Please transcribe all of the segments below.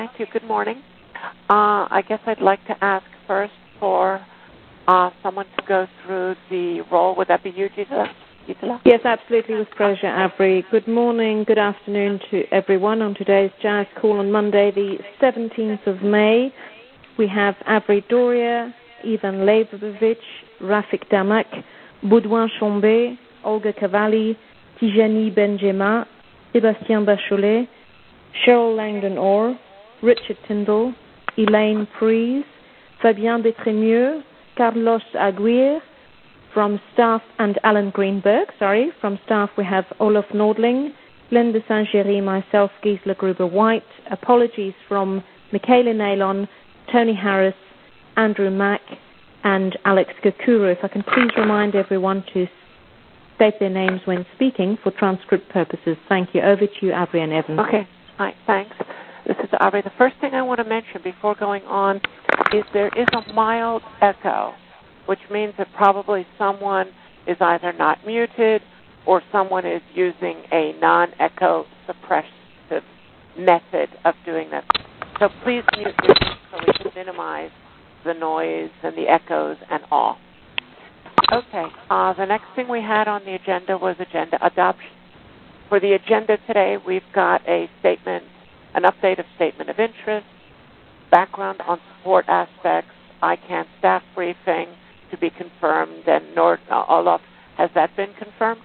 Thank you. Good morning. I guess I'd like to ask first for someone to go through the role. Would that be you, Gisela? Yes, absolutely, with pleasure, Avery. Good morning, good afternoon to everyone on today's Jazz Call on Monday, the 17th of May. We have Avery Doria, Ivan Leibovich, Rafik Damak, Baudouin Chambé, Olga Cavalli, Tijani Benjema, Sébastien Bachelet, Cheryl Langdon-Orr, Richard Tyndall, Elaine Pries, Fabien Detremieux, Carlos Aguirre. From staff, and Alan Greenberg, from staff we have Olaf Nordling, Linda Saint-Géry, myself, Gisela Gruber-White. Apologies from Michaela Nailon, Tony Harris, Andrew Mack, and Alex Kakuru. If I can please remind everyone to state their names when speaking for transcript purposes. Thank you. Over to you, Avery and Evan. Okay. Hi, thanks. This is Avery. The first thing I want to mention before going on is there is a mild echo, which means that probably someone is either not muted or someone is using a non-echo suppressive method of doing this. So please mute yourself so we can minimize the noise and the echoes and all. Okay, the next thing we had on the agenda was agenda adoption. For the agenda today, we've got a statement, an update of statement of interest, background on support aspects, ICANN staff briefing, to be confirmed, and Olaf, has that been confirmed?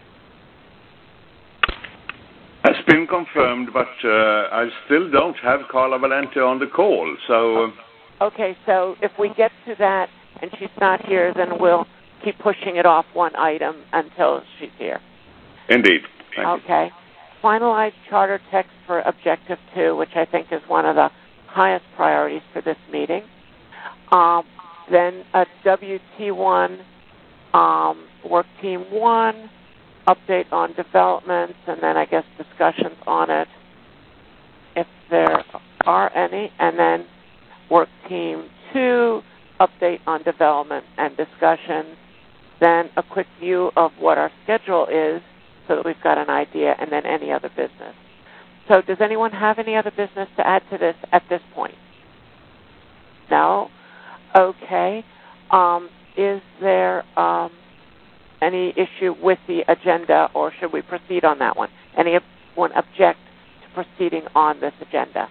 It's been confirmed, but I still don't have Carla Valente on the call, so... Okay, so if we get to that and she's not here, then we'll keep pushing it off one item until she's here. Indeed. Thank you. Finalized charter text for Objective 2, which I think is one of the highest priorities for this meeting. Then a WT1, Work Team 1, update on developments, and then I guess discussions on it, if there are any, and then Work Team 2, update on development and discussions, then a quick view of what our schedule is so that we've got an idea, and then any other business. So does anyone have any other business to add to this at this point? No? Okay. Is there any issue with the agenda, or should we proceed on that one? Anyone object to proceeding on this agenda?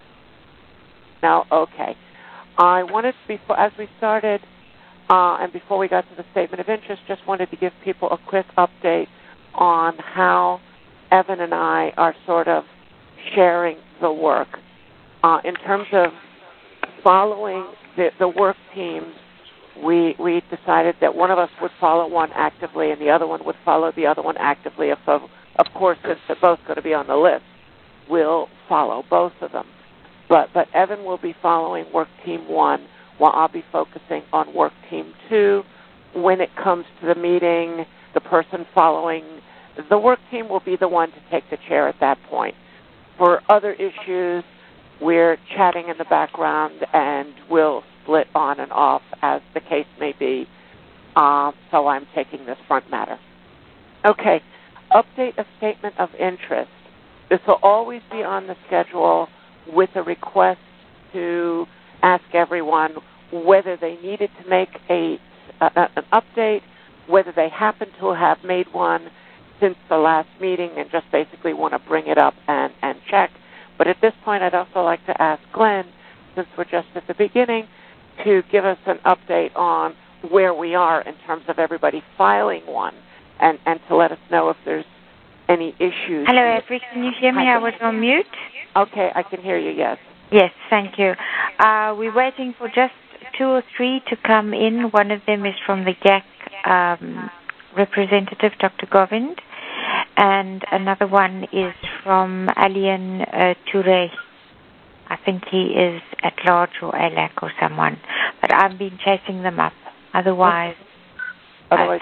No? Okay. I wanted to, as we started, and before we got to the statement of interest, just wanted to give people a quick update on how Evan and I are sort of sharing the work. In terms of following the work teams, we decided that one of us would follow one actively and the other one would follow the other one actively. Of course, since they're both going to be on the list, we'll follow both of them. But Evan will be following Work Team 1 while I'll be focusing on Work Team 2. When it comes to the meeting, the person following the work team will be the one to take the chair at that point. For other issues, we're chatting in the background and we'll split on and off as the case may be. So I'm taking this front matter. Okay, update a statement of interest. This will always be on the schedule with a request to ask everyone whether they needed to make an update, whether they happen to have made one since the last meeting and just basically want to bring it up and check. But at this point, I'd also like to ask Glenn, since we're just at the beginning, to give us an update on where we are in terms of everybody filing one and to let us know if there's any issues. Hello, Avery. Can you hear me? I was on mute. Okay, I can hear you, yes. Yes, thank you. We're waiting for just 2 or 3 to come in. One of them is from the GAC representative, Dr. Govind, and another one is from Alian Touré. I think he is at large or ALAC or someone. But I've been chasing them up. Otherwise they're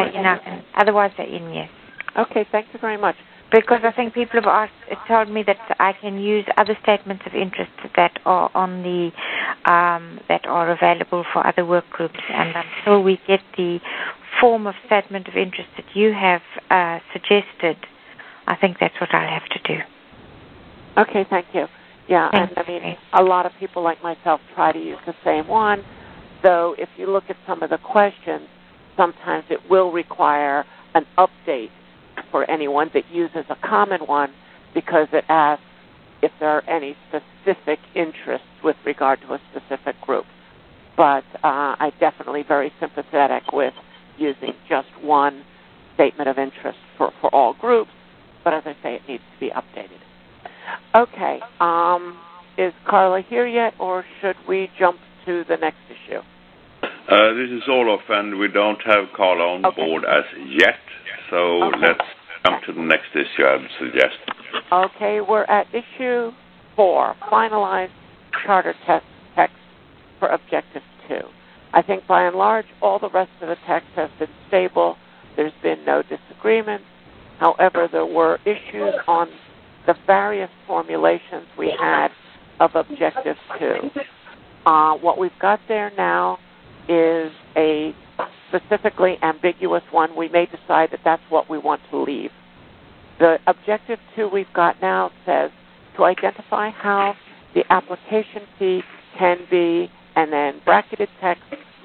in, yes. Okay, thank you very much. Because I think people have told me that I can use other statements of interest that are on the that are available for other work groups, and until we get the form of statement of interest that you have suggested, I think that's what I'll have to do. Okay, thank you. Yeah, and I mean, a lot of people like myself try to use the same one, though if you look at some of the questions, sometimes it will require an update for anyone that uses a common one because it asks if there are any specific interests with regard to a specific group. But I'm definitely very sympathetic with using just one statement of interest for all groups, but as I say, it needs to be updated. Okay, is Carla here yet, or should we jump to the next issue? This is Olof, and we don't have Carla on board as yet, so let's jump to the next issue, I would suggest. Okay, we're at issue 4, finalized charter text for Objective 2. I think by and large, all the rest of the text has been stable. There's been no disagreements. However, there were issues on the various formulations we had of Objective 2. What we've got there now is a specifically ambiguous one. We may decide that that's what we want to leave. The Objective 2 we've got now says to identify how the application fee can be, and then bracketed text,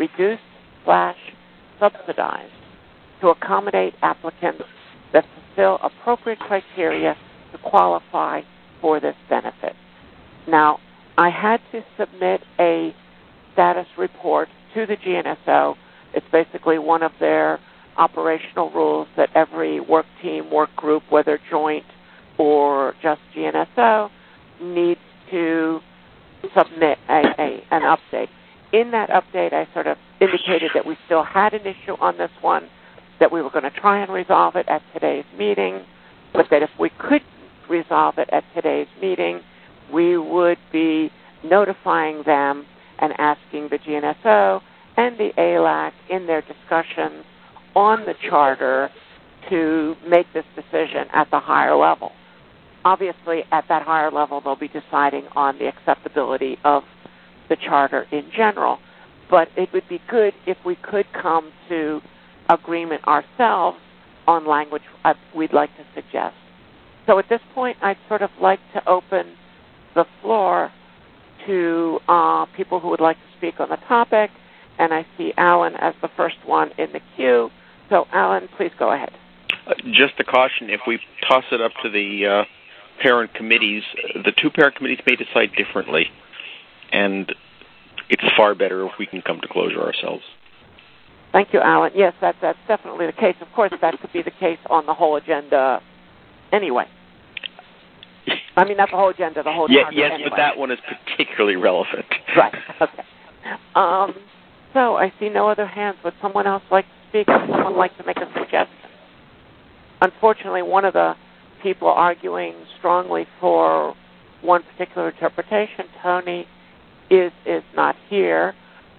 reduced/subsidized to accommodate applicants that fulfill appropriate criteria to qualify for this benefit. Now, I had to submit a status report to the GNSO. It's basically one of their operational rules that every work team, work group, whether joint or just GNSO, needs to submit an update. In that update, I sort of indicated that we still had an issue on this one, that we were going to try and resolve it at today's meeting, but that if we could resolve it at today's meeting, we would be notifying them and asking the GNSO and the ALAC in their discussions on the charter to make this decision at the higher level. Obviously, at that higher level, they'll be deciding on the acceptability of the charter in general, but it would be good if we could come to agreement ourselves on language we'd like to suggest. So at this point, I'd sort of like to open the floor to people who would like to speak on the topic, and I see Alan as the first one in the queue. So, Alan, please go ahead. Just a caution, if we toss it up to the parent committees, the two parent committees may decide differently, and it's far better if we can come to closure ourselves. Thank you, Alan. Yes, that's definitely the case. Of course, that could be the case on the whole agenda anyway. I mean, not the whole agenda, the whole charter yes, anyway. but that one is particularly relevant. Right, okay. So I see no other hands. Would someone else like to speak? Would someone like to make a suggestion? Unfortunately, one of the people arguing strongly for one particular interpretation, Tony, is not here.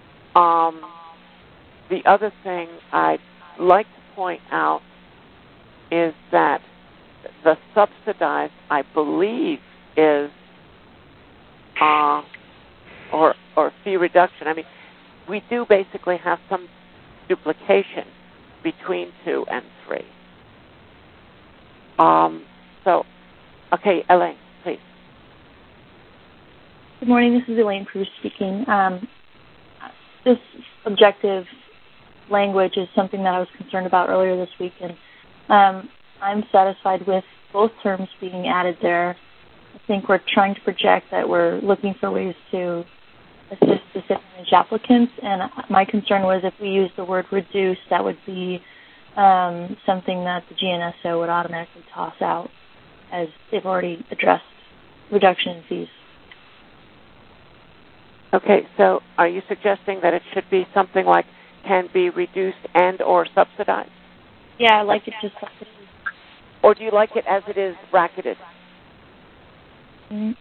The other thing I'd like to point out is that the subsidized, I believe, is or fee reduction. I mean, we do basically have some duplication between 2 and 3. Okay, Elaine, please. Good morning. This is Elaine Cruz speaking. This objective language is something that I was concerned about earlier this week, and I'm satisfied with both terms being added there. I think we're trying to project that we're looking for ways to assist disadvantaged applicants, and my concern was if we use the word reduce, that would be something that the GNSO would automatically toss out, as they've already addressed reduction in fees. Okay, so are you suggesting that it should be something like can be reduced and or subsidized? Yeah, I like it just subsidized. Or do you like it as it is bracketed? Mm-hmm.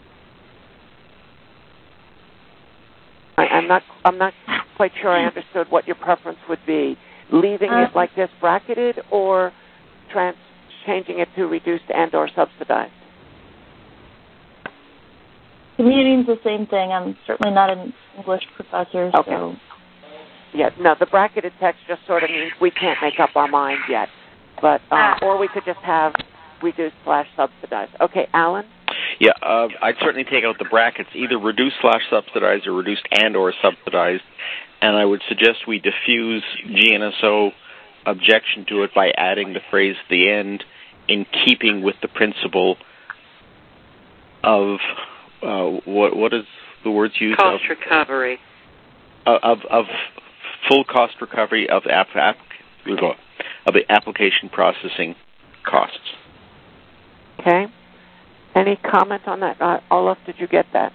I'm not quite sure I understood what your preference would be. Leaving it like this bracketed, or changing it to reduced and or subsidized? To me, it means the same thing. I'm certainly not an English professor, okay. So... Yeah, no, the bracketed text just sort of means we can't make up our mind yet. But or we could just have reduced/subsidized. Okay, Alan? Yeah, I'd certainly take out the brackets, either reduced/subsidized or reduced and/or subsidized, and I would suggest we diffuse GNSO objection to it by adding the phrase at the end, in keeping with the principle of what is the words used? Cost recovery. Of full cost recovery of the application processing costs. Okay. Any comment on that? Olaf, did you get that?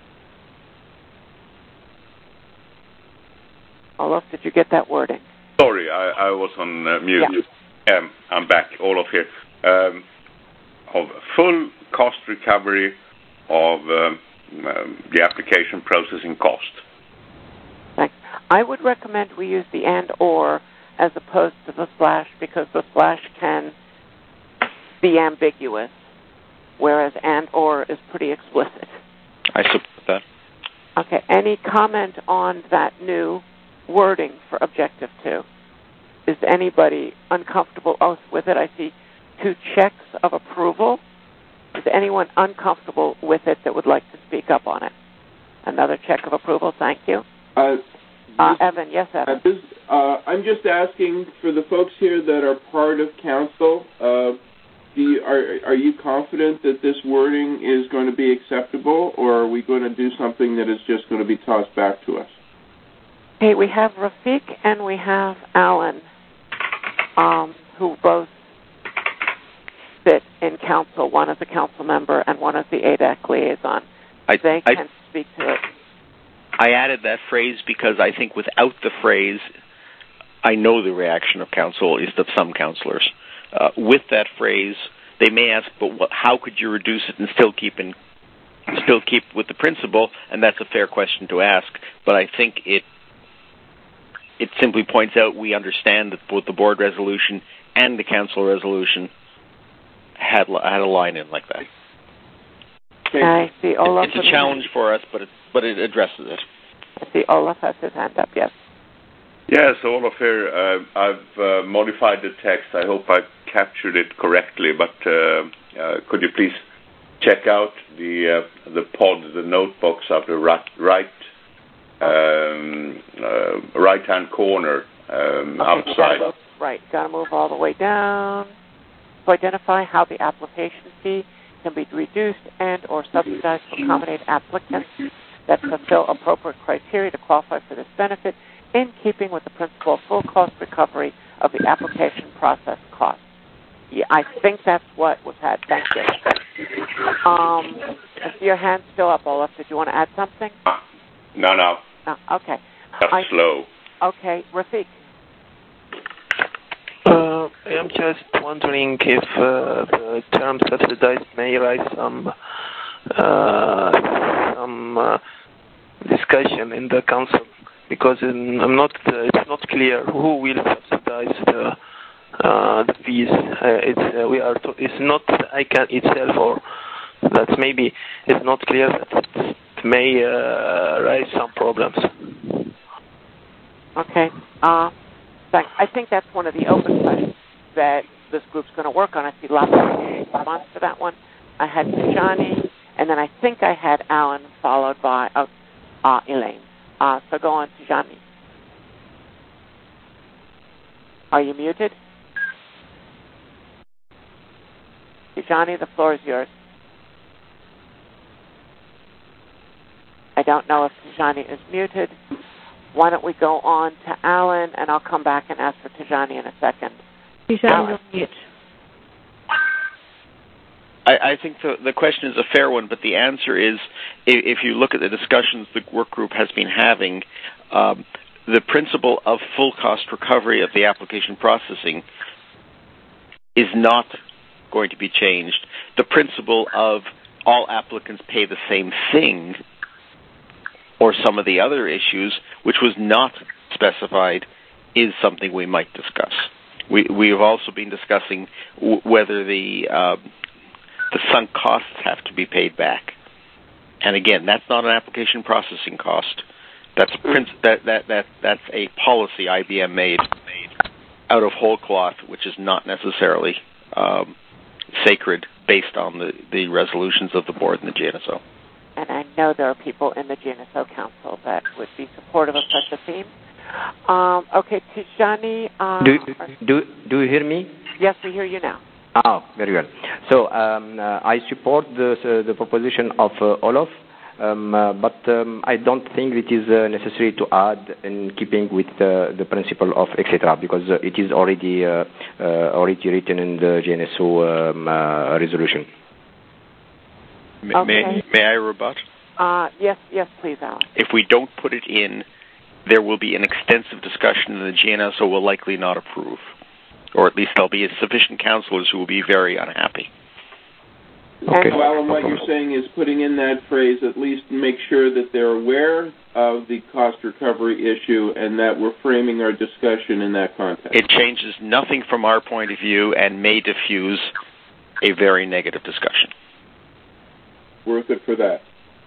Olaf, did you get that wording? Sorry, I was on mute. Yeah. I'm back. Olaf here. Of full cost recovery of the application processing cost. Thanks. I would recommend we use the and or as opposed to the slash, because the slash can be ambiguous, whereas and or is pretty explicit. I support that. Okay. Any comment on that new wording for Objective 2? Is anybody uncomfortable with it? I see 2 checks of approval. Is anyone uncomfortable with it that would like to speak up on it? Another check of approval. Thank you. Evan, yes, Evan. I'm just asking for the folks here that are part of council, are you confident that this wording is going to be acceptable, or are we going to do something that is just going to be tossed back to us? Okay, we have Rafiq and we have Alan, who both sit in council. One is a council member and one is the ADAC liaison. They can speak to it. I added that phrase because I think without the phrase, I know the reaction of council is of some councillors. With that phrase, they may ask, but how could you reduce it and still keep with the principle? And that's a fair question to ask. But I think it simply points out we understand that both the board resolution and the council resolution had a line in like that. I see Olaf. It's a challenge for us, but it addresses it. I see Olaf has his hand up, yes. Yes, Olaf here. I've modified the text. I hope I captured it correctly, but could you please check out the notebox of the right-hand corner outside. Right, got to move all the way down to identify how the application fee can be reduced and or subsidized to accommodate applicants that fulfill appropriate criteria to qualify for this benefit, in keeping with the principle of full cost recovery of the application process costs. Yeah, I think that's what was had. Thank you. I see your hand's still up, Olaf. Did you want to add something? No. Okay. That's slow. Okay, Rafiq. I am just wondering if the term subsidized may raise some discussion in the council, because it's not clear who will subsidize the fees. It's not the ICANN itself, or that maybe it's not clear that it may raise some problems. Okay. I think that's one of the open questions that this group's going to work on. I see lots of response to that one. I had Johnny, and then I think I had Alan, followed by Elaine. So go on to Johnny. Are you muted? Johnny, the floor is yours. I don't know if Tijani is muted. Why don't we go on to Alan, and I'll come back and ask for Tijani in a second. Tijani, on mute. I think the question is a fair one, but the answer is, if you look at the discussions the work group has been having, the principle of full cost recovery of the application processing is not going to be changed. The principle of all applicants pay the same thing, or some of the other issues, which was not specified, is something we might discuss. We have also been discussing whether the sunk costs have to be paid back. And again, that's not an application processing cost. That's a policy IBM made out of whole cloth, which is not necessarily sacred based on the resolutions of the board and the GNSO. And I know there are people in the GNSO Council that would be supportive of such a theme. Okay, Tijani. Do you hear me? Yes, we hear you now. Oh, very well. So I support the proposition of Olaf, but I don't think it is necessary to add in keeping with the principle of etc. because it is already written in the GNSO resolution. Okay. May I rebut? Yes, please, Alan. If we don't put it in, there will be an extensive discussion and the GNSO will likely not approve. Or at least there'll be sufficient councillors who will be very unhappy. Okay. So, Alan, what you're saying is putting in that phrase, at least make sure that they're aware of the cost recovery issue and that we're framing our discussion in that context. It changes nothing from our point of view and may diffuse a very negative discussion. Worth it for that.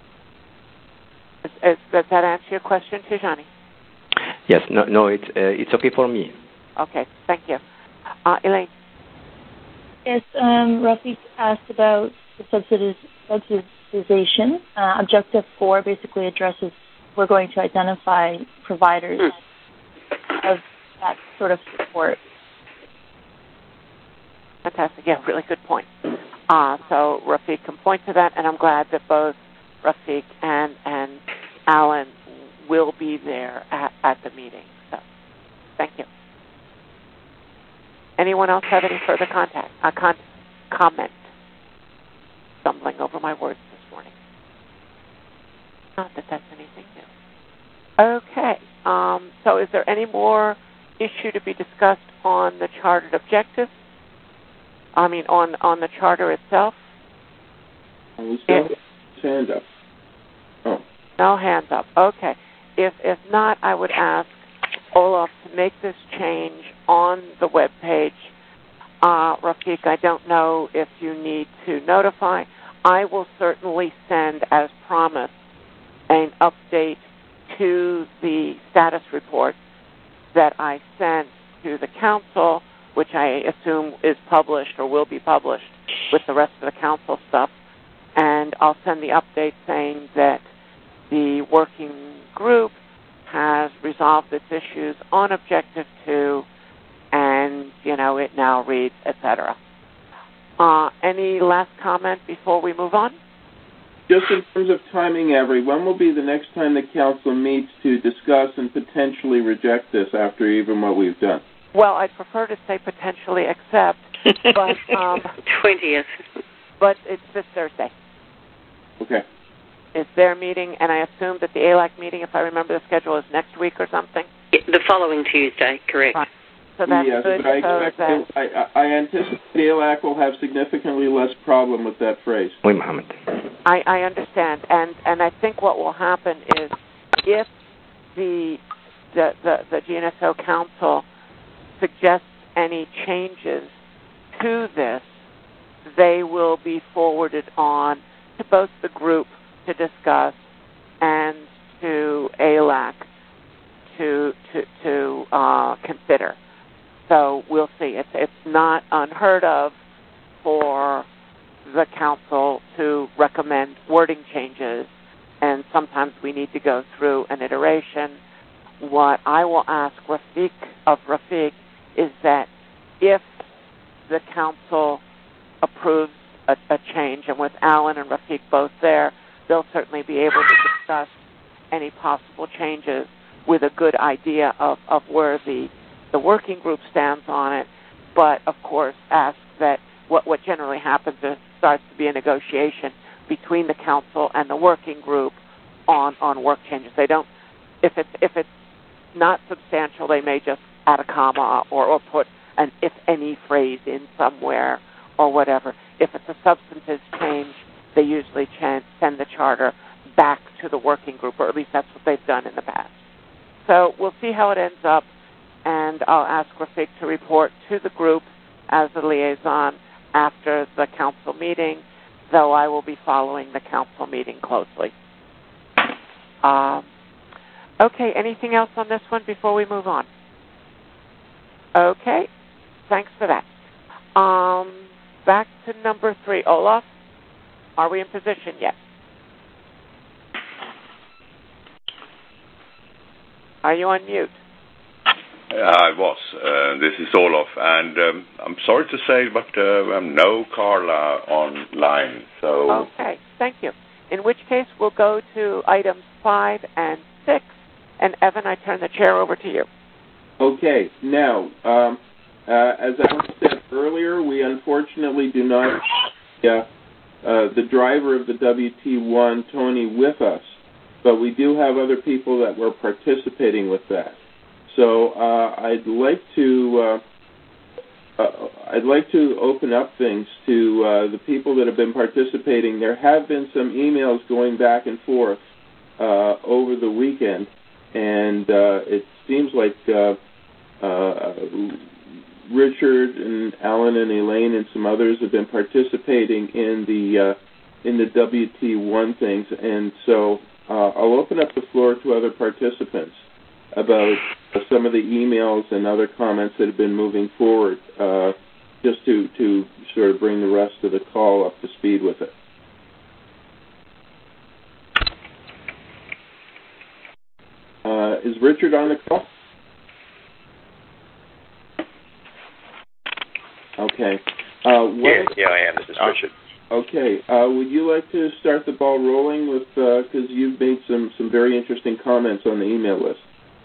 Does that answer your question, Tijani? Yes. No. It's okay for me. Okay. Thank you, Elaine. Yes. Rafiq asked about the subsidization. Objective 4 basically addresses we're going to identify providers of that sort of support. Fantastic. Yeah, really good point. So Rafiq can point to that, and I'm glad that both Rafiq and Alan will be there at the meeting. So, thank you. Anyone else have any further comment? Stumbling over my words this morning. Not that that's anything new. Okay. So is there any more issue to be discussed on the chartered objective? On the charter itself? Hand up. Oh. No hands up. Okay. If not, I would ask Olaf to make this change on the web page. Rafiq, I don't know if you need to notify. I will certainly send, as promised, an update to the status report that I sent to the council, which I assume is published or will be published with the rest of the council stuff. And I'll send the update saying that the working group has resolved its issues on Objective 2, and, it now reads, etc. Any last comment before we move on? Just in terms of timing, Avery, when will be the next time the council meets to discuss and potentially reject this after even what we've done? Well, I'd prefer to say potentially accept, but 20th. But it's this Thursday. Okay. It's their meeting, and I assume that the ALAC meeting, if I remember the schedule, is next week or something? The following Tuesday, correct. Right. So that's yes, good. But I anticipate ALAC will have significantly less problem with that phrase. Oui, Mohammed. I understand, and I think what will happen is if the GNSO Council suggests any changes to this, they will be forwarded on to both the group to discuss and to ALAC to consider. So we'll see. It's not unheard of for the council to recommend wording changes, and sometimes we need to go through an iteration. What I will ask Rafiq is that if the council approves a change, and with Alan and Rafiq both there, they'll certainly be able to discuss any possible changes with a good idea of where the working group stands on it. But, of course, ask that what generally happens is starts to be a negotiation between the council and the working group on work changes. They don't, if it's not substantial, they may just add a comma or put an if any phrase in somewhere or whatever. If it's a substantive change, they usually send the charter back to the working group, or at least that's what they've done in the past. So we'll see how it ends up, and I'll ask Rafiq to report to the group as the liaison after the council meeting, though I will be following the council meeting closely. Okay, anything else on this one before we move on? Okay, thanks for that. back to number 3. Olaf, are we in position yet? Are you on mute? I was. This is Olaf, and I'm sorry to say, but no Carla online. So okay, thank you. In which case, we'll go to items 5 and 6, and Evan, I turn the chair over to you. Okay. Now, as I said earlier, we unfortunately do not have the driver of the WT1, Tony, with us, but we do have other people that were participating with that. So I'd like to open up things to the people that have been participating. There have been some emails going back and forth over the weekend, and it seems like Richard and Alan and Elaine and some others have been participating in the WT1 things, and so I'll open up the floor to other participants about some of the emails and other comments that have been moving forward, just to sort of bring the rest of the call up to speed with it. Is Richard on the call? Okay. Yeah, I am. This is Richard. Okay. Would you like to start the ball rolling with, because you've made some very interesting comments on the email list.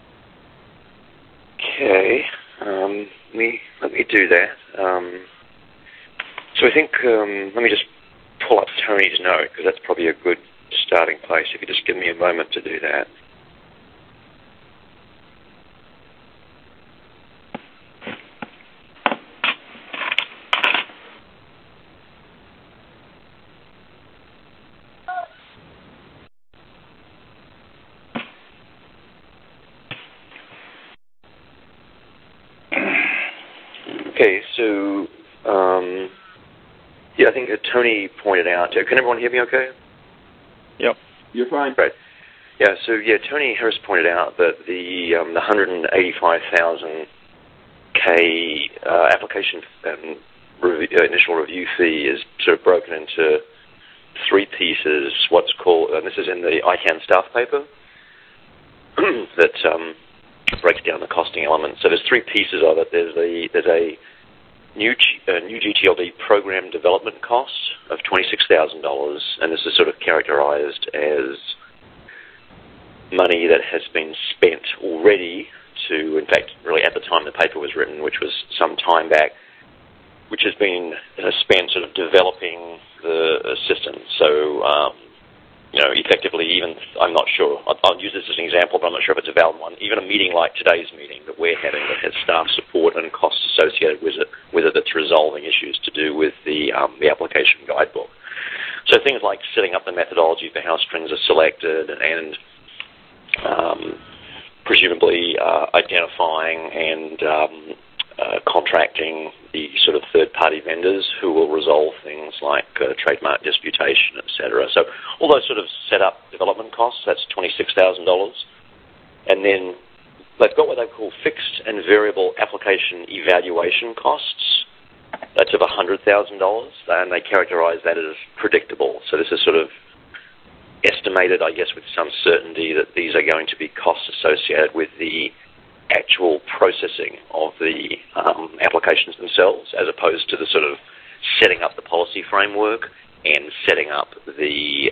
Okay. Let me do that. So I think, let me just pull up Tony's note, because that's probably a good starting place. If you just give me a moment to do that. Okay, so, yeah, I think Tony pointed out, can everyone hear me okay? Yep. You're fine. Great. Yeah, so, yeah, Tony Harris pointed out that the 185,000 K application initial review fee is sort of broken into 3 pieces, what's called, and this is in the ICANN staff paper, that breaks down the costing element. So there's 3 pieces of it. There's a new GTLD program development cost of $26,000, and this is sort of characterized as money that has been spent already to, in fact, really at the time the paper was written, which was some time back, which has been spent sort of developing the system. So, effectively, even, I'm not sure, I'll use this as an example, but I'm not sure if it's a valid one. Even a meeting like today's meeting that we're having that has staff support and costs associated with it that's resolving issues to do with the application guidebook. So things like setting up the methodology for how strings are selected and presumably identifying and contracting the sort of third-party vendors who will resolve things like trademark disputation, etc. So all those sort of set-up development costs, that's $26,000. And then they've got what they call fixed and variable application evaluation costs. That's of $100,000, and they characterize that as predictable. So this is sort of estimated, I guess, with some certainty that these are going to be costs associated with the actual processing of the applications themselves, as opposed to the sort of setting up the policy framework and setting up the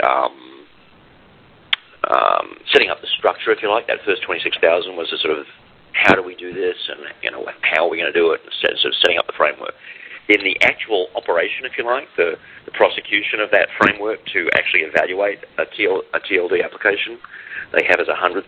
structure, if you like. That first $26,000 was a sort of how do we do this, and how are we going to do it, and sort of setting up the framework. Then the actual operation, if you like, the prosecution of that framework to actually evaluate a TLD application, they have as $100,000.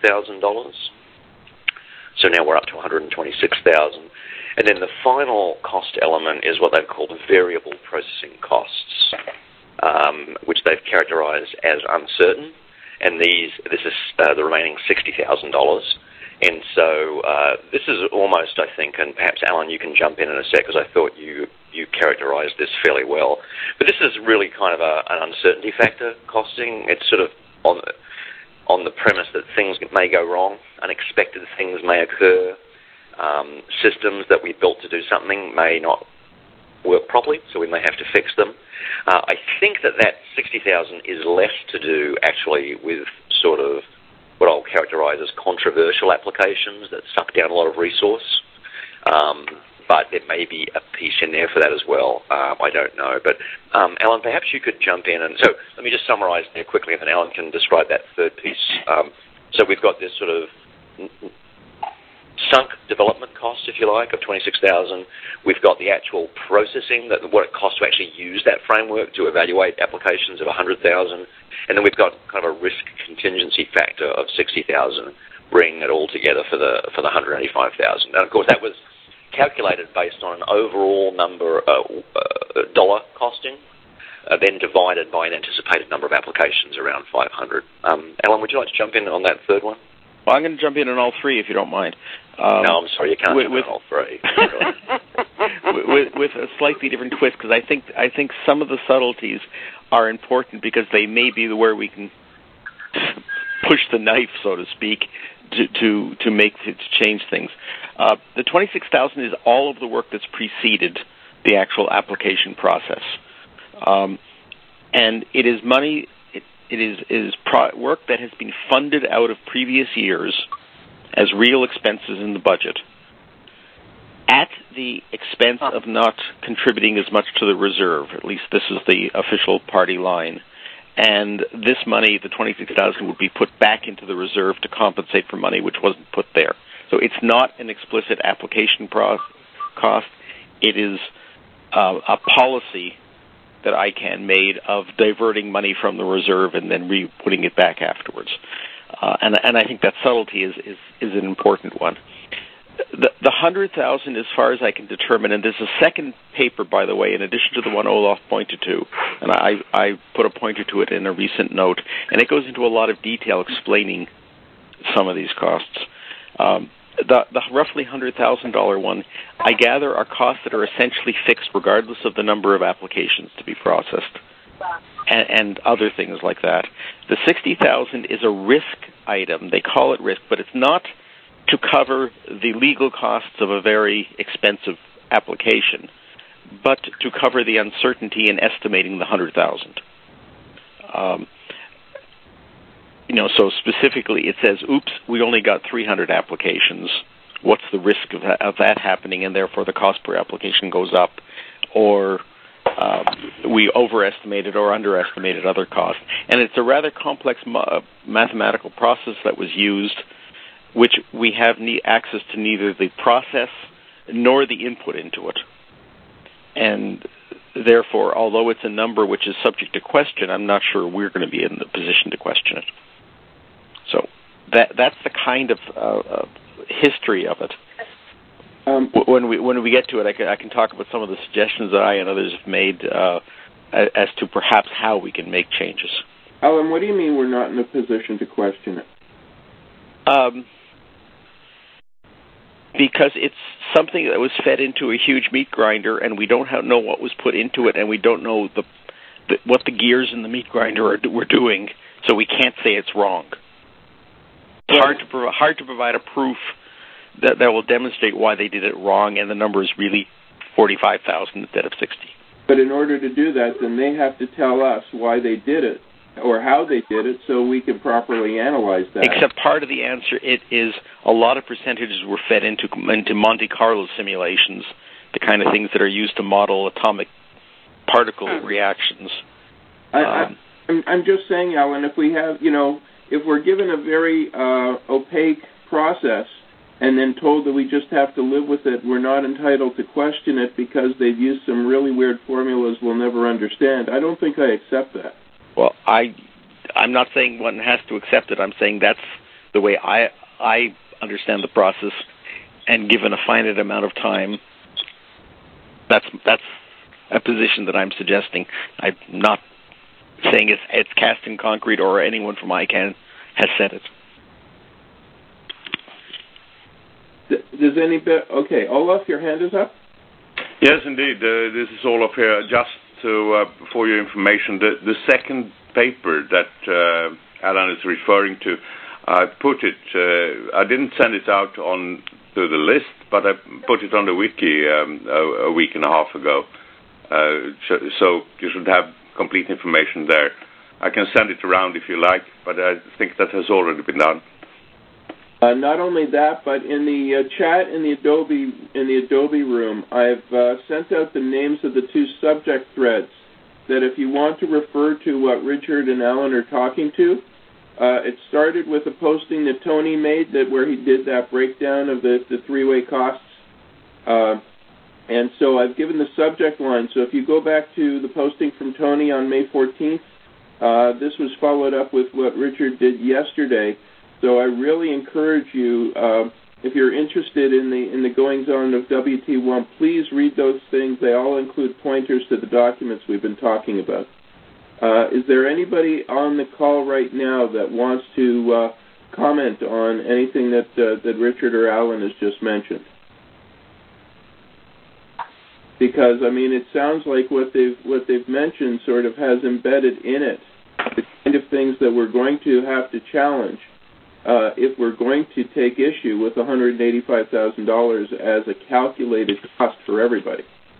So now we're up to $126,000. And then the final cost element is what they've called variable processing costs, which they've characterized as uncertain. And this is the remaining $60,000. And so this is almost, I think, and perhaps, Alan, you can jump in a sec, because I thought you characterized this fairly well. But this is really kind of an uncertainty factor costing. It's sort of on the premise that things may go wrong, unexpected things may occur, systems that we built to do something may not work properly, so we may have to fix them. I think that 60,000 is less to do actually with sort of what I'll characterise as controversial applications that suck down a lot of resource. But there may be a piece in there for that as well. I don't know. But, Alan, perhaps you could jump in. And so let me just summarise there quickly, and then Alan can describe that third piece. So we've got this sort of sunk development cost, if you like, of 26,000. We've got the actual processing, what it costs to actually use that framework to evaluate applications of 100,000. And then we've got kind of a risk contingency factor of 60,000, bringing it all together for the 185,000. And, of course, that was calculated based on an overall number dollar costing, then divided by an anticipated number of applications around 500. Alan, would you like to jump in on that third one? Well, I'm going to jump in on all three, if you don't mind. No, I'm sorry, you can't jump in on all three. with a slightly different twist, because I think some of the subtleties are important because they may be where we can push the knife, so to speak, to change things. The 26,000 is all of the work that's preceded the actual application process, and it is money. It is work that has been funded out of previous years as real expenses in the budget, at the expense of not contributing as much to the reserve. At least this is the official party line. And this money, the 26,000, would be put back into the reserve to compensate for money which wasn't put there. So it's not an explicit application cost. It is a policy that ICANN made of diverting money from the reserve and then putting it back afterwards. And I think that subtlety is an important one. The 100,000, as far as I can determine, and there's a second paper, by the way, in addition to the one Olaf pointed to, and I put a pointer to it in a recent note, and it goes into a lot of detail explaining some of these costs. The roughly $100,000 one, I gather, are costs that are essentially fixed regardless of the number of applications to be processed, and other things like that. The 60,000 is a risk item. They call it risk, but it's not to cover the legal costs of a very expensive application, but to cover the uncertainty in estimating the 100,000. So specifically it says, oops, we only got 300 applications. What's the risk of that happening, and therefore the cost per application goes up, or we overestimated or underestimated other costs. And it's a rather complex mathematical process that was used, which we have access to neither the process nor the input into it. And therefore, although it's a number which is subject to question, I'm not sure we're going to be in the position to question it. So that's the kind of history of it. When we get to it, I can talk about some of the suggestions that I and others have made as to perhaps how we can make changes. Alan, what do you mean we're not in a position to question it? Because it's something that was fed into a huge meat grinder, and we don't know what was put into it, and we don't know what the gears in the meat grinder were doing, so we can't say it's wrong. It's hard to provide a proof that will demonstrate why they did it wrong, and the number is really 45,000 instead of 60. But in order to do that, then they have to tell us why they did it, or how they did it, so we can properly analyze that. Except part of the answer, it is a lot of percentages were fed into Monte Carlo simulations, the kind of things that are used to model atomic particle reactions. I'm just saying, Alan, if we have, if we're given a very opaque process and then told that we just have to live with it, we're not entitled to question it because they've used some really weird formulas we'll never understand. I don't think I accept that. Well, I'm not saying one has to accept it. I'm saying that's the way I understand the process, and given a finite amount of time, that's a position that I'm suggesting. I'm not saying it's cast in concrete, or anyone from ICANN has said it. Okay, Olaf, your hand is up? Yes, indeed. This is Olaf here. Just for your information, the second paper that Alan is referring to, I didn't send it out to the list, but I put it on the wiki a week and a half ago. So you should have complete information there. I can send it around if you like, but I think that has already been done. Not only that, but in the chat in the Adobe room, I've sent out the names of the 2 subject threads that if you want to refer to what Richard and Alan are talking to, it started with a posting that Tony made where he did that breakdown of the 3-way costs. And so I've given the subject line. So if you go back to the posting from Tony on May 14th, this was followed up with what Richard did yesterday. So I really encourage you, if you're interested in the goings-on of WT1, please read those things. They all include pointers to the documents we've been talking about. Is there anybody on the call right now that wants to comment on anything that Richard or Alan has just mentioned? Because, I mean, it sounds like what they've mentioned sort of has embedded in it the kind of things that we're going to have to challenge if we're going to take issue with $185,000 as a calculated cost for everybody.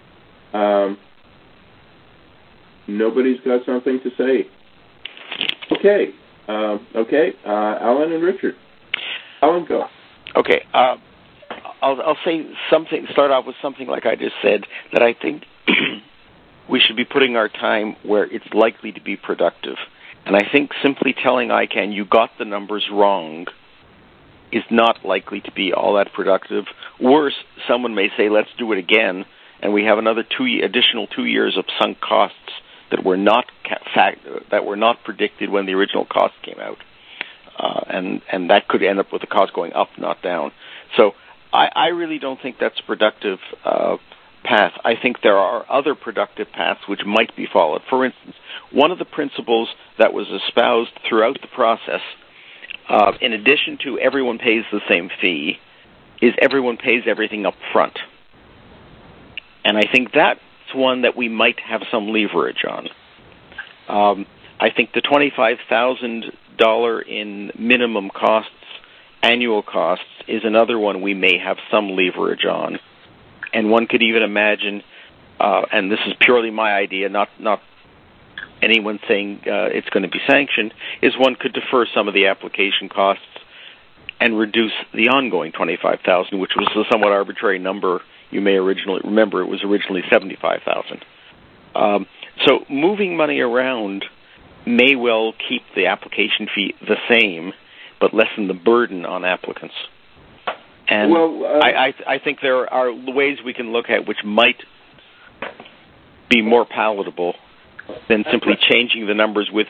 Nobody's got something to say. Okay. Alan and Richard. Alan, go. Okay. I'll say something. Start off with something like I just said, that I think we should be putting our time where it's likely to be productive. And I think simply telling ICANN you got the numbers wrong is not likely to be all that productive. Worse, someone may say, let's do it again, and we have another additional 2 years of sunk costs that were not predicted when the original cost came out. And that could end up with the cost going up, not down. So I really don't think that's a productive path. I think there are other productive paths which might be followed. For instance, one of the principles that was espoused throughout the process, in addition to everyone pays the same fee, is everyone pays everything up front. And I think that's one that we might have some leverage on. I think the $25,000 in minimum costs, annual costs, is another one we may have some leverage on. And one could even imagine, and this is purely my idea, not anyone saying it's going to be sanctioned, is one could defer some of the application costs and reduce the ongoing $25,000, which was a somewhat arbitrary number. You may originally remember it was originally $75,000. So moving money around may well keep the application fee the same, but lessen the burden on applicants. And I think there are ways we can look at which might be more palatable than simply changing the numbers with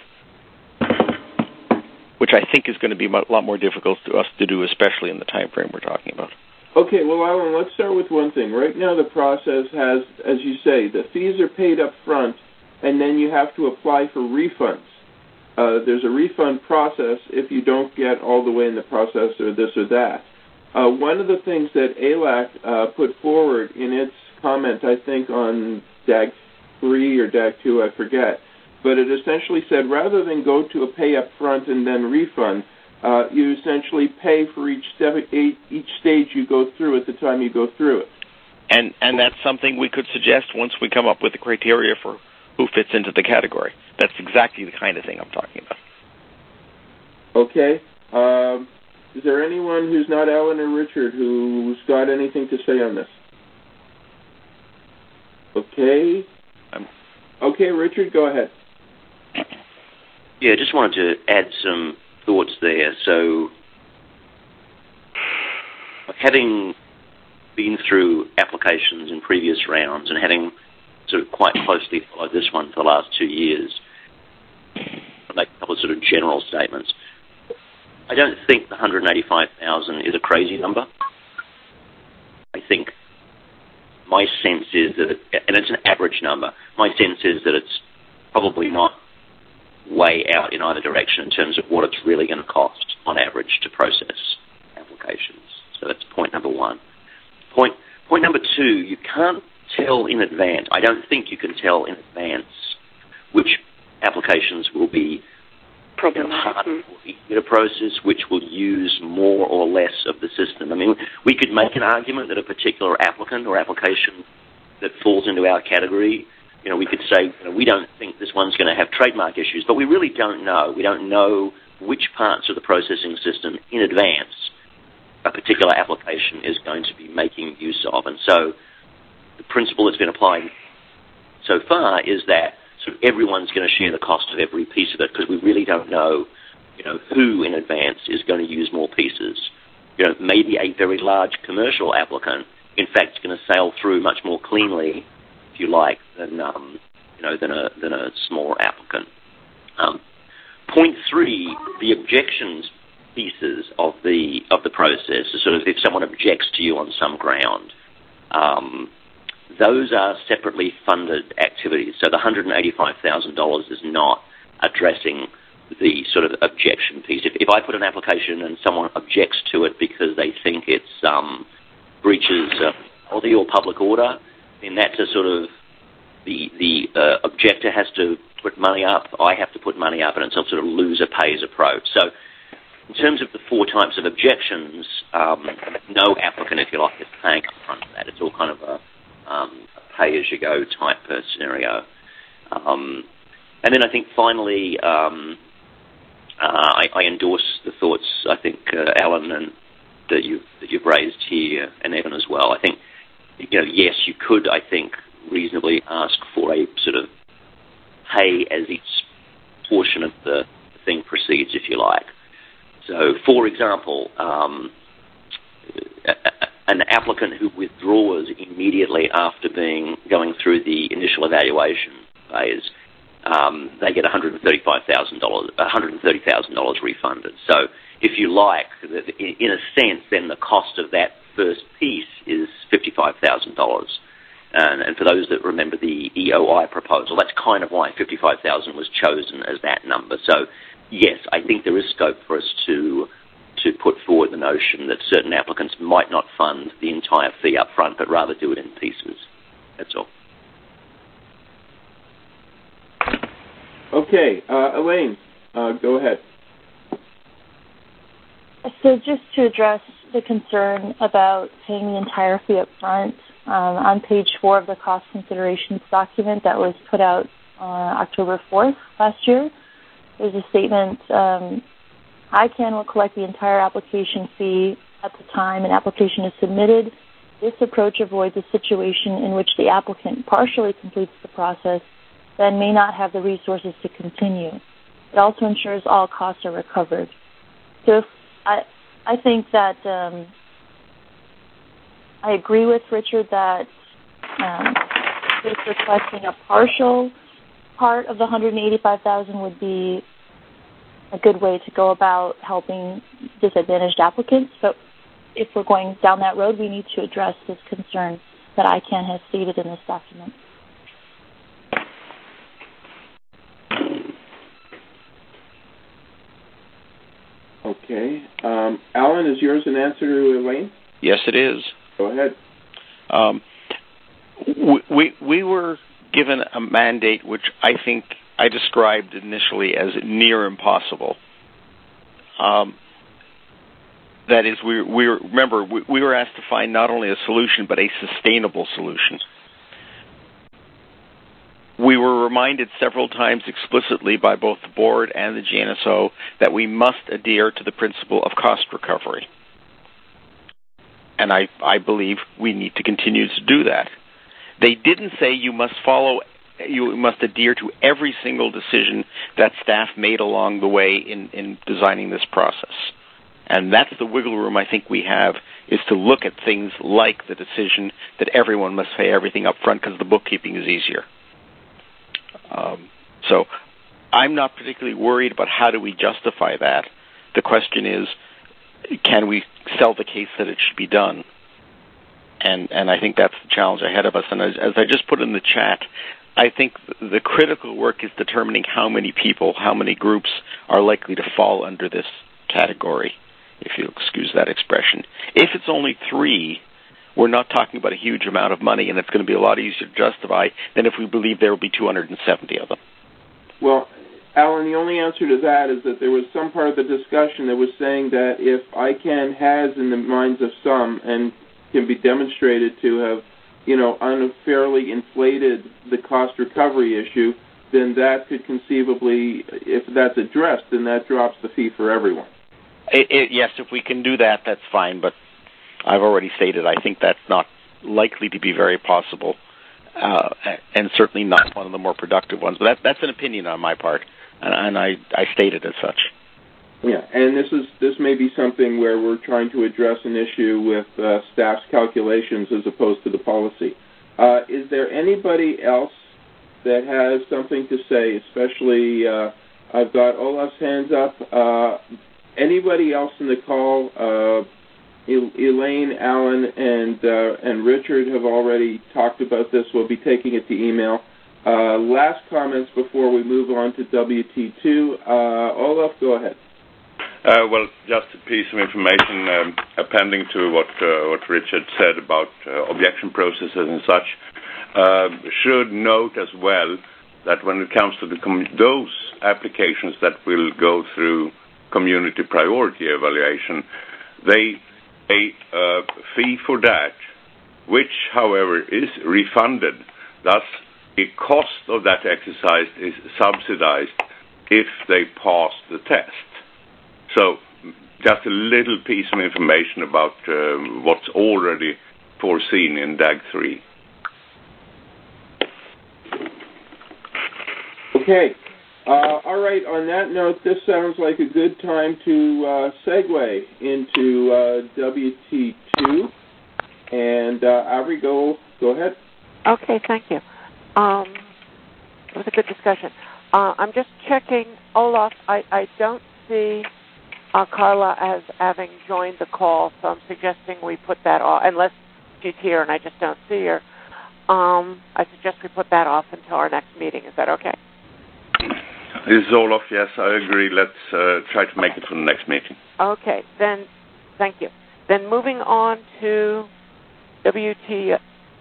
which I think is going to be a lot more difficult to us to do, especially in the time frame we're talking about. Okay, well, Alan, let's start with one thing. Right now the process has, as you say, the fees are paid up front, and then you have to apply for refunds. There's a refund process if you don't get all the way in the process or this or that. One of the things that ALAC put forward in its comment, I think, on DAG 3 or DAG 2, I forget, but it essentially said rather than go to a pay up front and then refund, you essentially pay for each stage you go through at the time you go through it. And that's something we could suggest once we come up with the criteria for who fits into the category. That's exactly the kind of thing I'm talking about. Okay. Is there anyone who's not Alan or Richard who's got anything to say on this? Okay. Okay, Richard, go ahead. Yeah, just wanted to add some thoughts there. So, having been through applications in previous rounds and having sort of quite closely followed this one for the last 2 years, I'll make a couple of sort of general statements. I don't think the 185,000 is a crazy number. I think my sense is that, and it's an average number, my sense is that it's probably not way out in either direction in terms of what it's really going to cost on average to process applications. So that's point number one. Point number two, you can't tell in advance, I don't think you can tell in advance which applications will be hard to process, which will use more or less of the system. I mean, we could make an argument that a particular applicant or application that falls into our category. We could say, we don't think this one's going to have trademark issues, but we really don't know. We don't know which parts of the processing system in advance a particular application is going to be making use of. And so the principle that's been applied so far is that sort of everyone's going to share the cost of every piece of it, because we really don't know, who in advance is going to use more pieces. Maybe a very large commercial applicant, in fact, is going to sail through much more cleanly, if you like, than a smaller applicant. Point 3, the objections pieces of the process is sort of if someone objects to you on some ground. Those are separately funded activities. So the $185,000 is not addressing the sort of objection piece. If I put an application and someone objects to it because they think it breaches quality or public order, then that's a sort of the objector has to put money up, I have to put money up, and it's a sort of loser pays approach. So in terms of the 4 types of objections, no applicant, if you like, is paying up front for that. It's all kind of a pay-as-you-go type scenario. And then I think finally, I endorse the thoughts, I think, Alan, and that you've raised here, and Evan as well. I think, yes, you could, I think, reasonably ask for a sort of pay as each portion of the thing proceeds, if you like. So, for example, an applicant who withdraws immediately after going through the initial evaluation phase, they get $130,000 refunded. So, if you like, in a sense, then the cost of that first piece is $55,000. And for those that remember the EOI proposal, that's kind of why $55,000 was chosen as that number. So, yes, I think there is scope for us to put forward the notion that certain applicants might not fund the entire fee up front, but rather do it in pieces. That's all. Okay, Elaine, go ahead. So just to address the concern about paying the entire fee up front, on page 4 of the cost considerations document that was put out October 4th last year, there's a statement, ICANN will collect the entire application fee at the time an application is submitted. This approach avoids a situation in which the applicant partially completes the process, then may not have the resources to continue. It also ensures all costs are recovered. So if I think that I agree with Richard that just requesting a partial part of the $185,000 would be a good way to go about helping disadvantaged applicants. But if we're going down that road, we need to address this concern that ICANN has stated in this document. Okay. Alan, is yours an answer to Elaine? Yes, it is. Go ahead. We were given a mandate which I think I described initially as near impossible. That is, we were asked to find not only a solution, but a sustainable solution. We were reminded several times explicitly by both the board and the GNSO that we must adhere to the principle of cost recovery. And I believe we need to continue to do that. They didn't say you must adhere to every single decision that staff made along the way in designing this process. And that's the wiggle room I think we have, is to look at things like the decision that everyone must pay everything up front because the bookkeeping is easier. So I'm not particularly worried about how do we justify that. The question is, can we sell the case that it should be done? And I think that's the challenge ahead of us. And as I just put in the chat, I think the critical work is determining how many people, how many groups are likely to fall under this category, if you'll excuse that expression. If it's only 3, we're not talking about a huge amount of money, and it's going to be a lot easier to justify than if we believe there will be 270 of them. Well, Alan, the only answer to that is that there was some part of the discussion that was saying that if ICANN has in the minds of some and can be demonstrated to have unfairly inflated the cost recovery issue, then that could conceivably, if that's addressed, then that drops the fee for everyone. Yes, if we can do that, that's fine, but I've already stated I think that's not likely to be very possible, and certainly not one of the more productive ones. But that's an opinion on my part, and I state it as such. Yeah, and this may be something where we're trying to address an issue with staff's calculations as opposed to the policy. Is there anybody else that has something to say? Especially, I've got Olaf's hands up. Anybody else in the call? Elaine, Alan, and Richard have already talked about this. We'll be taking it to email. Last comments before we move on to WT2. Olaf, go ahead. Well, just a piece of information appending to what Richard said about objection processes and such. Should note as well that when it comes to those applications that will go through community priority evaluation, they pay a fee for that, which, however, is refunded. Thus, the cost of that exercise is subsidized if they pass the test. So, just a little piece of information about what's already foreseen in DAG 3. Okay. All right. On that note, this sounds like a good time to segue into WT2. And Avery, go ahead. Okay, thank you. It was a good discussion. I'm just checking, Olaf. I don't see Carla as having joined the call, so I'm suggesting we put that off, unless she's here and I just don't see her. I suggest we put that off until our next meeting. Is that okay? This is Olaf. Yes, I agree. Let's try to make it for the next meeting. Okay, then, thank you. Then moving on to WT2.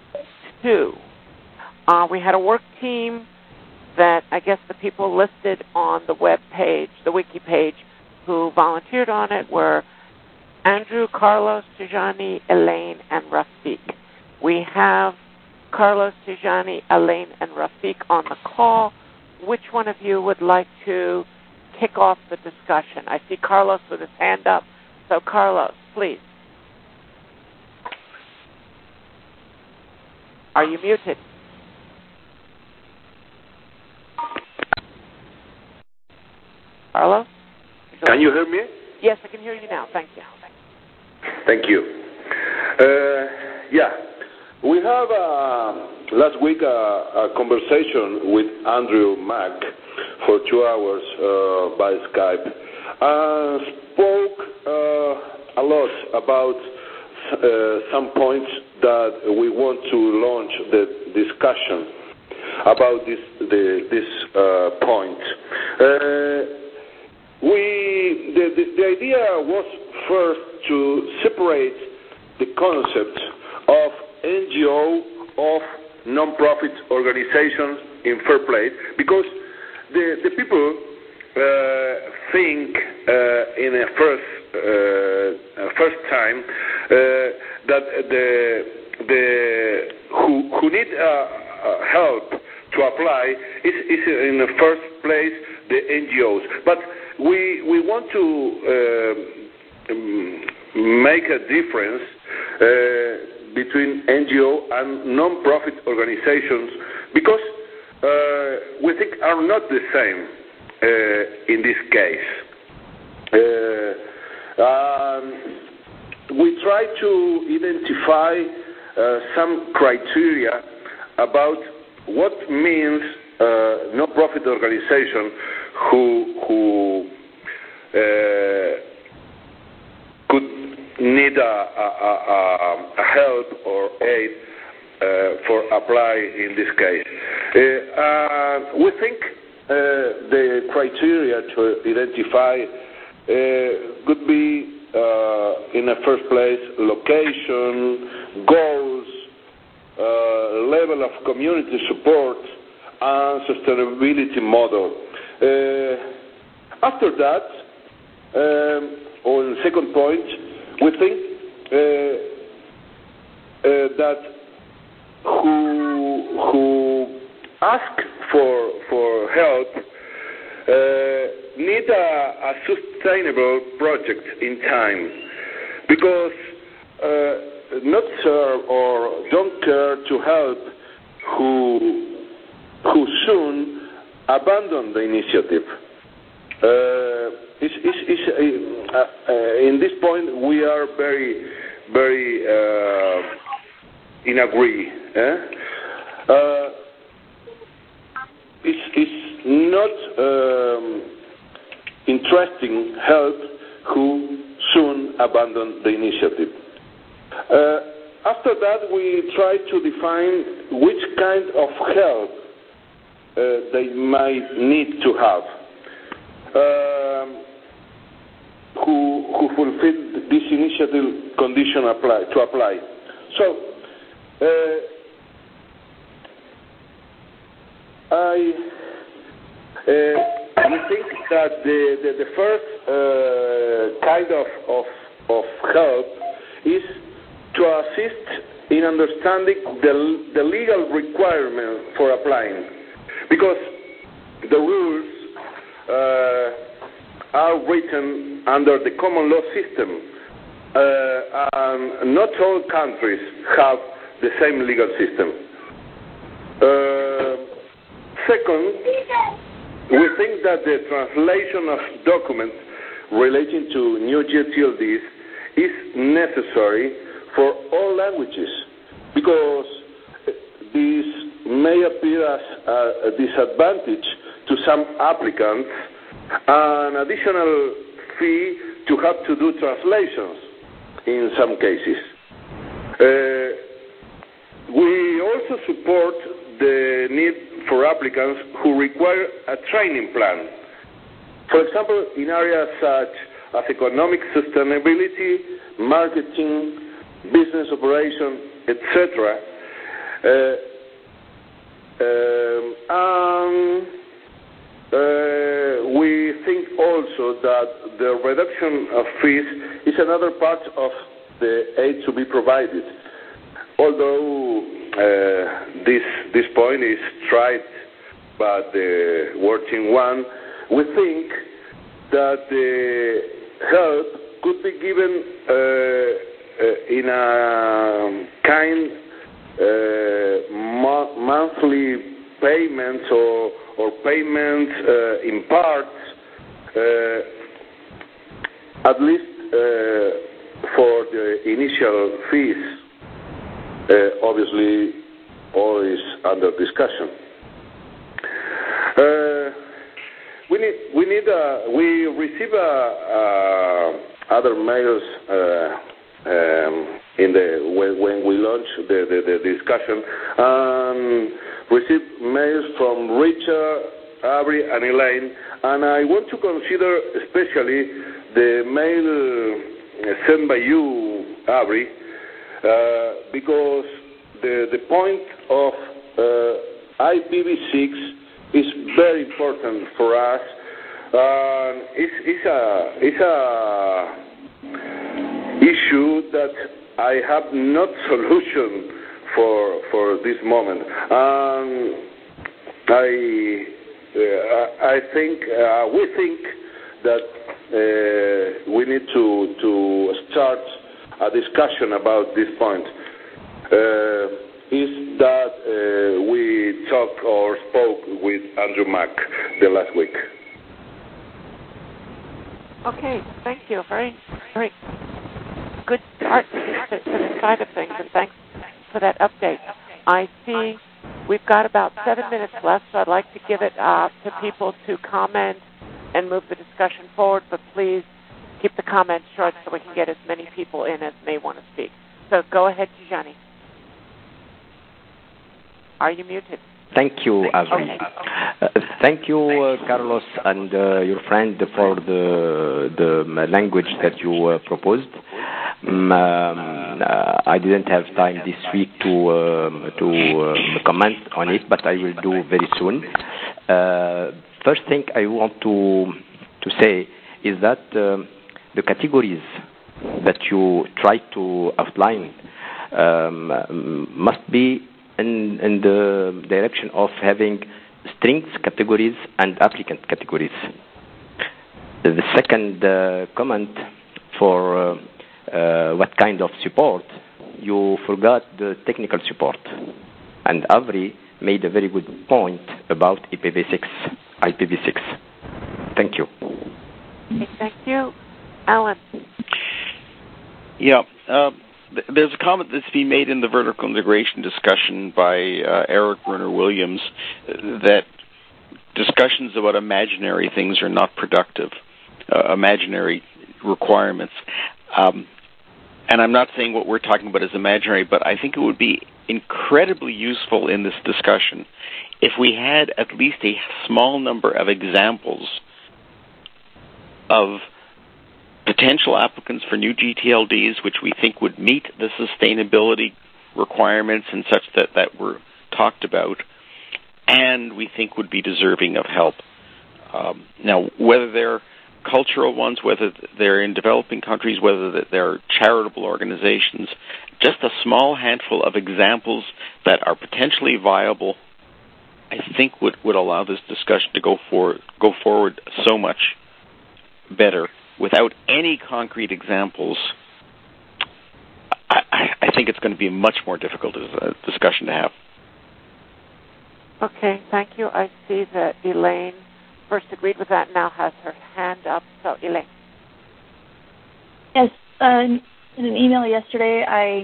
We had a work team that I guess the people listed on the web page, the wiki page, who volunteered on it were Andrew, Carlos, Tijani, Elaine, and Rafiq. We have Carlos, Tijani, Elaine, and Rafiq on the call. Which one of you would like to kick off the discussion? I see Carlos with his hand up. So, Carlos, please. Are you muted? Carlos? Can you hear me? Yes, I can hear you now. Thank you. Thank you. We have last week a conversation with Andrew Mack for 2 hours by Skype. Spoke a lot about some points that we want to launch the discussion about this point. The idea was first to separate the concept of NGO of non-profit organizations in fair play, because the people think in a first time that the who need help to apply is in the first place the NGOs, but we want to make a difference between NGO and non-profit organizations, because we think are not the same in this case. We try to identify some criteria about what means non-profit organization who could need a help or aid for apply in this case. We think the criteria to identify could be in the first place location, goals, level of community support, and sustainability model. After that, on the second point, we think that ask for help need a sustainable project in time, because not serve or don't care to help who soon abandon the initiative. In this point, we are very, very in agree. It's not interesting help who soon abandon the initiative. After that, we try to define which kind of help they might need to have, who fulfill this initiative condition to apply. So, I think that the first kind of help is to assist in understanding the legal requirement for applying, because the rules are written under the common law system, and not all countries have the same legal system. Second, we think that the translation of documents relating to new GTLDs is necessary for all languages, because this may appear as a disadvantage to some applicants, an additional fee to have to do translations in some cases. We also support the need for applicants who require a training plan. For example, in areas such as economic sustainability, marketing, business operation, etc. We think also that the reduction of fees is another part of the aid to be provided. Although this point is tried by the working one, we think that the help could be given in a kind monthly payments or payments in parts, at least for the initial fees. Obviously, all is under discussion. We receive other mails when we launch the discussion, and receive mails from Richard, Avery, and Elaine, and I want to consider especially the mail sent by you, Avery, because the point of IPv6 is very important for us. It's a issue that I have not solution for this moment. We think that we need to start a discussion about this point. Is that we talked or spoke with Andrew Mack the last week. Okay, thank you. Very, very good start to the side of things, and thanks for that update. I see we've got about 7 minutes left, so I'd like to give it to people to comment and move the discussion forward, but please keep the comments short so we can get as many people in as may want to speak. So go ahead, Tijani. Are you muted? Thank you, Avery. Okay. Thank you, Carlos, and your friend for the language that you proposed. I didn't have time this week to comment on it, but I will do very soon. First thing I want to say is that the categories that you try to outline must be in the direction of having strengths categories and applicant categories. The second comment for what kind of support, you forgot the technical support. And Avri made a very good point about IPv6. Thank you. Okay, thank you. Alan. Yeah. There's a comment that's been made in the vertical integration discussion by Eric Bruner-Williams that discussions about imaginary things are not productive, imaginary requirements. And I'm not saying what we're talking about is imaginary, but I think it would be incredibly useful in this discussion if we had at least a small number of examples of potential applicants for new GTLDs which we think would meet the sustainability requirements and such that were talked about, and we think would be deserving of help. Now, whether they're cultural ones, whether they're in developing countries, whether they're charitable organizations, just a small handful of examples that are potentially viable, I think would allow this discussion to go forward so much better. Without any concrete examples, I think it's going to be a much more difficult discussion to have. Okay, thank you. I see that Elaine first agreed with that, now has her hand up. So, Elaine. Yes, in an email yesterday,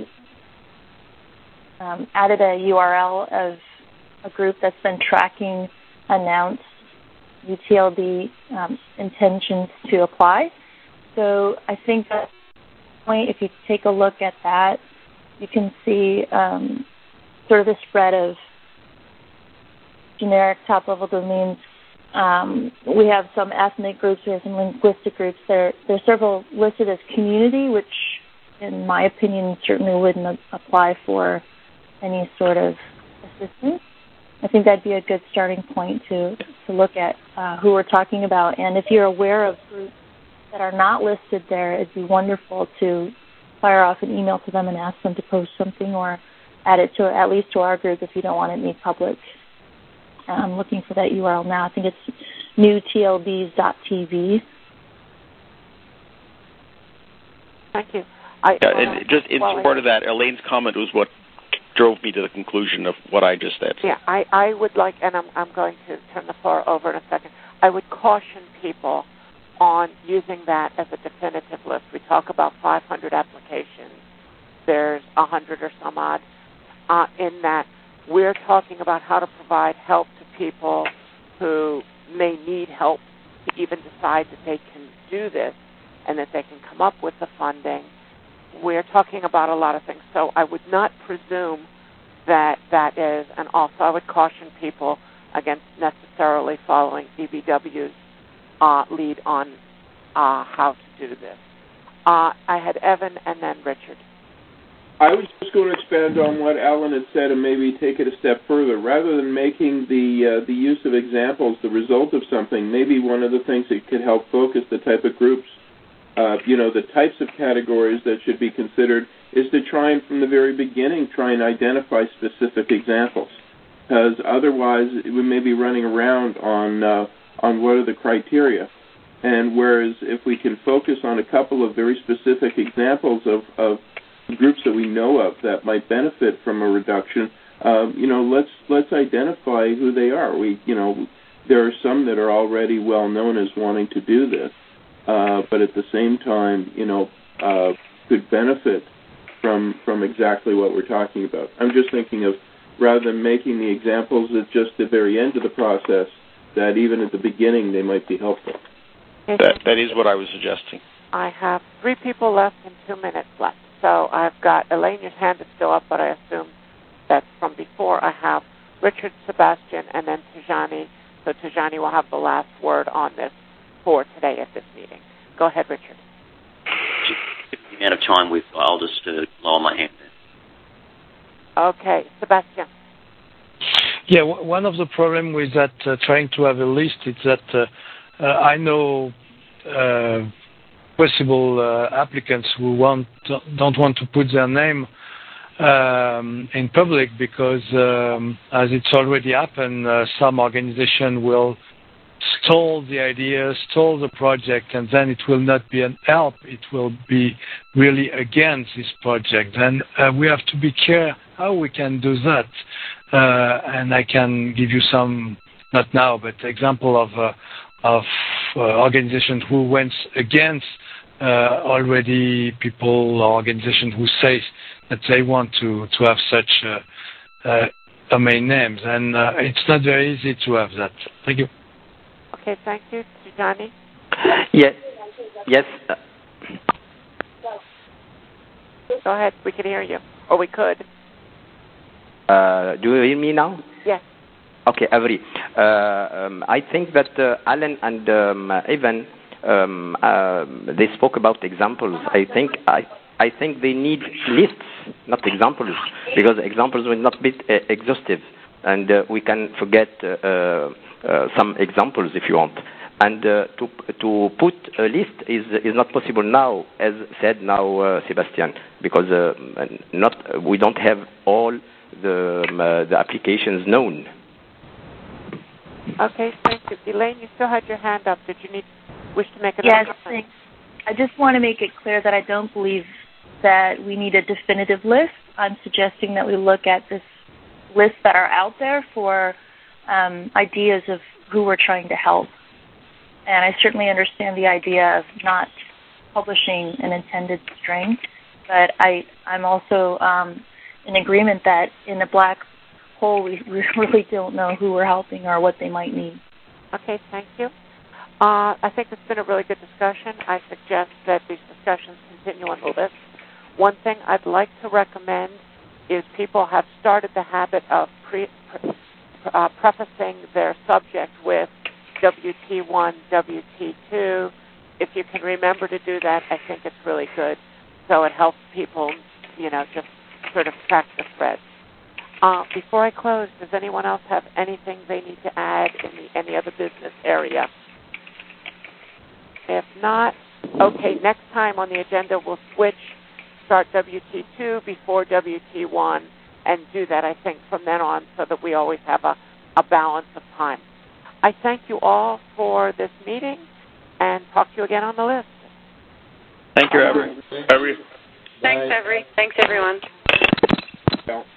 I added a URL of a group that's been tracking announced UTLD intentions to apply. So I think at this point, if you take a look at that, you can see sort of the spread of generic top-level domains. We have some ethnic groups, we have some linguistic groups. There are several listed as community, which, in my opinion, certainly wouldn't apply for any sort of assistance. I think that'd be a good starting point to look at who we're talking about. And if you're aware of groups that are not listed there, it'd be wonderful to fire off an email to them and ask them to post something or add it to at least to our group if you don't want it made public. I'm looking for that URL now. I think it's newtlds.tv. Thank you. Just in support of that, Elaine's comment was what drove me to the conclusion of what I just said. Yeah, I would like, and I'm going to turn the floor over in a second, I would caution people on using that as a definitive list. We talk about 500 applications. There's 100 or some odd in that. We're talking about how to provide help to people who may need help to even decide that they can do this and that they can come up with the funding. We're talking about a lot of things. So I would not presume that that is, and also I would caution people against necessarily following DBW's lead on how to do this. I had Evan and then Richard. I was just going to expand on what Alan had said and maybe take it a step further. Rather than making the use of examples the result of something, maybe one of the things that could help focus the type of groups, the types of categories that should be considered is to try and, from the very beginning, try and identify specific examples. Because otherwise, we may be running around on what are the criteria. And whereas if we can focus on a couple of very specific examples of groups that we know of that might benefit from a reduction, let's identify who they are. There are some that are already well known as wanting to do this, but at the same time, could benefit from exactly what we're talking about. I'm just thinking of, rather than making the examples at just the very end of the process, that even at the beginning they might be helpful. That is what I was suggesting. I have 3 people left and 2 minutes left. So I've got Elaine, your hand is still up, but I assume that's from before. I have Richard, Sebastian, and then Tijani. So Tijani will have the last word on this for today at this meeting. Go ahead, Richard. Just the amount of time I'll just lower my hand then. Okay, Sebastian. Yeah, one of the problems with that trying to have a list is that I know possible applicants who don't want to put their name in public because, as it's already happened, some organization will stall the idea, stall the project, and then it will not be an help. It will be really against this project. And we have to be careful how we can do that. And I can give you some, not now, but example of organizations who went against already people or organizations who say that they want to have such domain names. And it's not very easy to have that. Thank you. Okay, thank you. Gianni? Yes. Go ahead. We can hear you. Or we could. Do you hear me now? Yes. Okay, Avery. I think that Alan and Evan, they spoke about examples. I think they need lists, not examples, because examples will not be exhaustive, and we can forget some examples if you want. And to put a list is not possible now, as said now Sebastian, because we don't have all the applications known. Okay, thank you. Elaine, you still had your hand up. Did you wish to make another comment? Yes, I just want to make it clear that I don't believe that we need a definitive list. I'm suggesting that we look at this list that are out there for ideas of who we're trying to help. And I certainly understand the idea of not publishing an intended string, but I'm also in agreement that in the black hole we really don't know who we're helping or what they might need. Okay, thank you. I think it's been a really good discussion. I suggest that these discussions continue on the list. One thing I'd like to recommend is people have started the habit of prefacing their subject with WT1, WT2. If you can remember to do that, I think it's really good. So it helps people, just sort of track the thread. Before I close, does anyone else have anything they need to add in any other business area? If not, okay, next time on the agenda we'll start WT2 before WT1 and do that, I think, from then on so that we always have a balance of time. I thank you all for this meeting and talk to you again on the list. Thank you, Avery. Thanks, Avery. Thanks, everyone.